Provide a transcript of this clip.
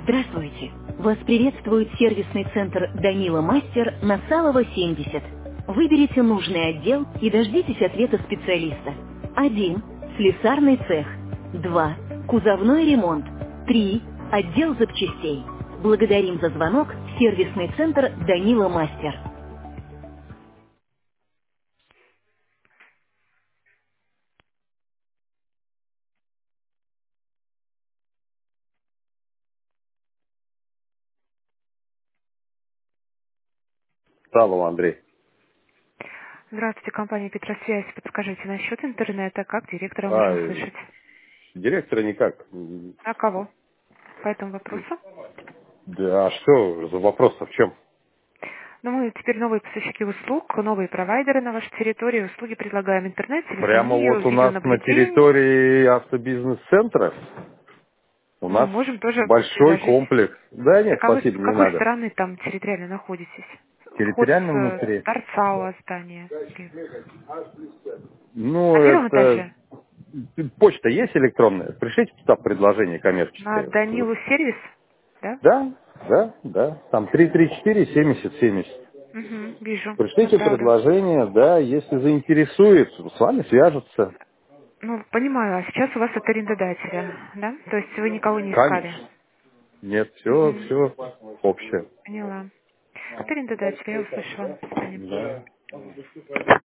Здравствуйте! Вас приветствует сервисный центр «Данила Мастер» на Салова, 70. Выберите нужный отдел и дождитесь ответа специалиста. 1. Слесарный цех. 2. Кузовной ремонт. 3. Отдел запчастей. Благодарим за звонок в сервисный центр «Данила Мастер». Салова, Андрей. Здравствуйте, компания Петросвязь. Подскажите насчет интернета, как директора А, можно услышать? директора никак. А кого по этому вопросу? Да, а что за вопрос-то в чем? Ну, мы теперь новые поставщики услуг, новые провайдеры на вашей территории. Услуги предлагаем интернет, Прямо телефонию, вот у нас на видеонаблюдение. территории автобизнес-центра у Ну, нас можем тоже большой предложить. комплекс. Да нет, Так а вы спасибо, с не какой надо. стороны там территориально находитесь? Вход Территориально с внутри. торца у вас здания. Ну, На первом это... этаже? Почта есть электронная? Пришлите туда предложение На коммерческое. Данилу сервис? Да? Да, да, да. Там 334-70-70. Угу, вижу, Пришлите направлю. предложение, да, если заинтересует, с вами свяжутся. Ну, понимаю, а сейчас у вас от арендодателя, да? То есть вы никого не искали? Конечно. Нет, все, Угу. все общее. Поняла. От арендодателя я услышала. До свидания. Да.